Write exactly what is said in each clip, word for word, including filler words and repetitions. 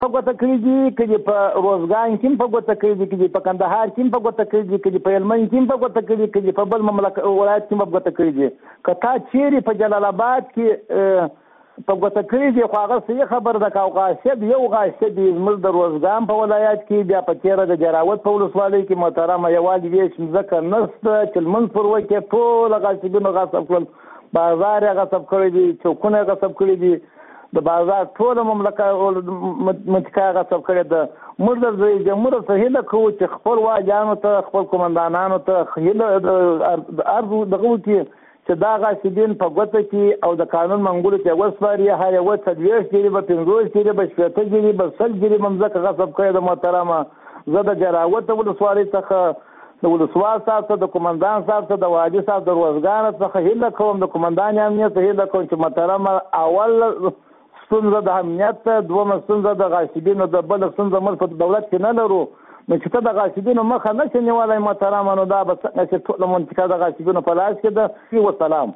په ګوته کړي دي، که دې په روزګان کې په ګوته کړي دي، که دې په کندهار کې په ګوته کړي دي، که دې په هلمند کې په ګوته کړي دي، که دې په بل مملکت ولایت کې په ګوته کړي دي. که تا چیرې په جلال آباد کې په ګوته کړي دي، خو هغه صحیح خبره ده. که او غاصب یو غاصب دی زموږ د روزګان په ولایت کې، بیا په تېره د جراوت په ولسوالۍ کې محترمه یوازې ویش ځمکه نشته چې لمونځ پر وکړي، ټوله غاصبینو غصب کړل، بازار یې غصب کړی دی، چوکونه یې غصب کړي دي، د بازار ټوله مملکت منطقه یې غصب کړې ده. موږ د رئیس جمهور څخه هیله کوو چې خپل واجیانو ته، خپل قومندانانو ته هیله عرض دغه وکړي چې دا غاصبین په ګوته کې او د قانون منګولو کې وسپاري. هر یوه څلوېښت جریبه، پنځوس جریبه، شپېته جریبه، سل جریبه مځکه غصب کړې ده. محترمه زه د جراوت ولسوالۍ څخه د ولسوال صاحب ته، د قومندان صاحب ته، د واجي صاحب د روزګان څخه هیله کوم، د قومندان امنیت ته هیله کوم چې محترمه اول ستونزه د امنیت، دومه ستونزه د غاصبینو، د بل ستونزه موږ په دولت کې نه لرو. نو چې ته د غاصبینو مخه نه شې نیولی محترمه، نو دا به څنګه چې ټوله منطقه د غاصبینو په لاس کې ده. وسلام.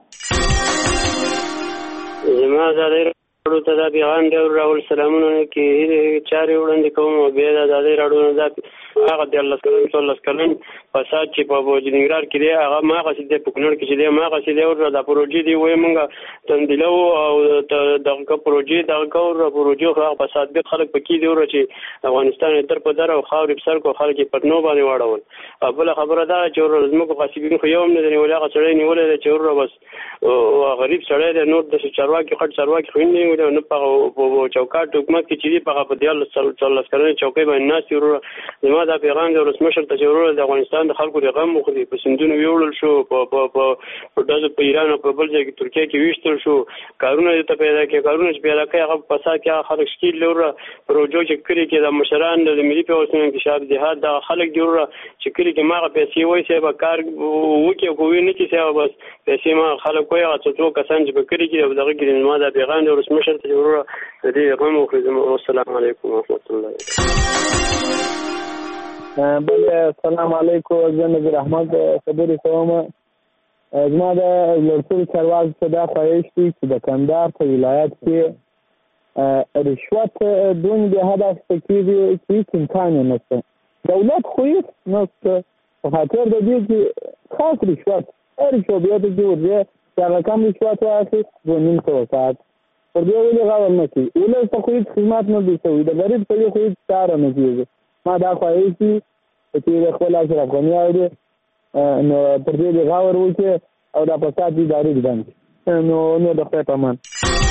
زما ازادۍ راډیو ته دا پیغام دی راول سلامونه کې چارې وړاندې کوم او بیا د ازادۍ راډیو نه دا هغه دیارلس کلن څوارلس کلن فساد چې په بوجنګرار کې دی هغه ماغسې دی، په کونړ کې چې دی ماغسې دی. او دا پروژې دی وایي موږ تندیلو او دغه پروژې دغه کور پروژې خو هغه فسادګر خلک پکې دی چې افغانستان یې در په در او خاورې په سر کو خلک یې پر نو باندې واړول. بله خبره دا چې زموږ غاصبین خو یو هم نه دی نیولی، هغه سړی نیولی دی چې ور بس غریب سړی دی، نور د چارواکي خټ چارواکي خو نه نیولي، نه په چوکاټ حکومت کې چې دی په هغه په دیارلس څوارلس کلنې چوکۍ باندې ناست دي. وروره زما دا پیغام دی ولسمشر ته چې وروره د افغانستان د خلکو د غم وخوري، په سیندونو ویوړل شو، په ډزو په ایران او په بل ځای کې ترکیه کې ویشتل شو، کارونه ته پیدا کړي، کارونه چې پیدا کړي هغه په فساد کې هغه خلک ښکېل دي. وروره پروژو چې کلي کې د مشران د ملي پیوستون انکشاف جهاد دغه خلک دي وروره چې کلي کې ماغه پیسې وایي به کار وکړي او کوي نه کړي، بس پیسې ما خلک وایي هغه څو کسان چې په کلي کې دغه کې زما دا پیغام دی ولسمشر ته چې وروره د دې غم وخوري. والسلام علیکم ورحمت الله. بله السلام علیکم، زه نظیر احمد خبرې کوم. زما د لوړپوړي چارواکو ته دا خواهش دی چې د کندهار په ولایت کې رشوت دومره بې حده اخیستل کېږي چې هېڅ امکان یې نشته. دولت خو هېڅ نشته په خاطر د دې چې خاص رشوت هر شعبیاتو کې ورځي چې هغه کم رشوت واخیست دوه نیم سوه ساعت پر دې ولې غور نه کوي. ولس ته خو هېڅ خدمت نه دی شوی، د غریب سړي خو هېڅ کاره نه کېږي. ما دا خواهش دي چې د خپل اشرف غني اوري نو پر دې غور وکړي او دا فساد ادارې بند کړي. نو نو د خدای په امان.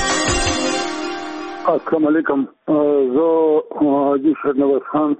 السلام علیکم، زه حاجي شهنواز خان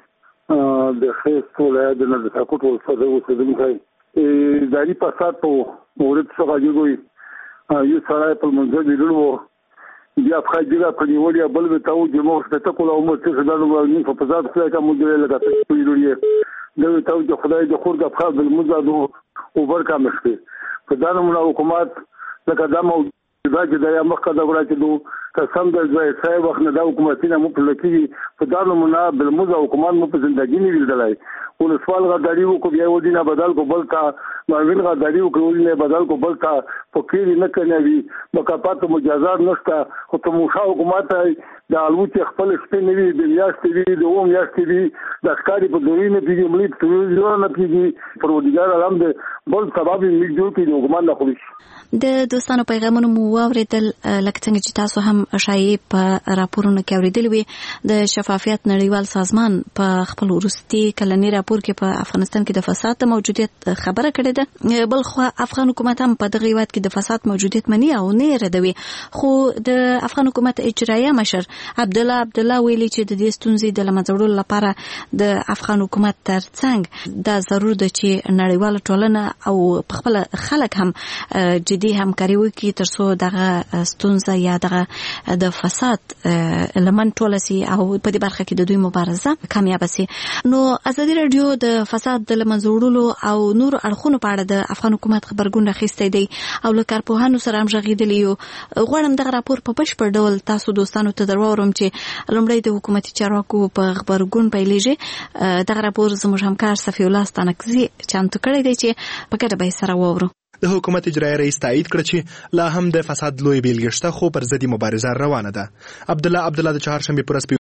د خوست ولایت د نادرشاهکوټ ولسوالۍ اوسېدونکی. اداري فساد په مورد څخه جوړوي. یو سړی په منځ کې لوړ و، بیا په جګه په نیولې بل به تاو چې مو څه ته کوله عمر څه دا نو په فساد کې کوم مدیر لګا ته ویلوړي دا تاو چې خدای د خور د افخاذ بالمزاد او ورکا مشته په دا نو حکومت لکه دا مو دا چې دا مخکې دا ورته دو قسم د ځای صاحب وخت نه دا حکومتونه مو په لکې په دا نو نه بالمزاد حکومت مو په ژوندۍ نه ویلدلای. ولسوال غداری کو بیا ودینه بدل کو بل کا ماوین غداری کو ولنه بدل کو بل کا فقیر نه کنوي مکافات مجازات نشته. خو ته موخه حکومت د الوت خپل سپینوي د میاشتې وی د اوم میاشتې وی د ښکاری په دوی نه پیږي ملي ټول نه پیږي پرودګار علم د بل سبب یې جوړ کړي حکومت نه خوري. د دوستانو پیغامونه مو واوریدل، لکه څنګه چې تاسو هم شایع په راپورونو کې اوریدل وي. د شفافیت نړیوال سازمان په خپل وروستي کلنی راپور کې په افغانستان کې د فساد د موجودیت خبره کړې ده. بل خو افغان حکومت هم په دغه هیواد کې د فساد موجودیت مني او نه ردوي. خو د افغان حکومت اجرایه مشر عبد الله عبد الله ویلي چې د دې ستونزې د لمنځه لپاره د افغان حکومت ترڅنګ دا ضرور ده چې نړیواله ټولنه او په خپل خلک هم جدي همکاري وکړي ترڅو دغه ستونزه یا دغه د فساد لمن ټوله سي او په دې برخه کې د دوی مبارزه کامیاب سي. نو ازادي رادیو د فساد د لمنځه وړلو او نور اړخونو په اړه د افغان حکومت خبرګون راخیستی دی او له کارپوهانو سره هم غږېدلی یو. غواړم دغه راپور په بشپړ ډول تاسو دوستانو ته درواورم چې لومړی د حکومتي چارواکو په خبرګون پیلېږي. دغه راپور زموږ همکار صفي الله ستانکزي چمتو کړی دی چې په ګډه به یې سره واورو. د حکومت اجرایي رئیس تایید کړ چې لا هم د فساد لوی بیلګې شته خو پر ضد مبارزه روانه ده. عبد الله عبد الله د چهارشنبه پر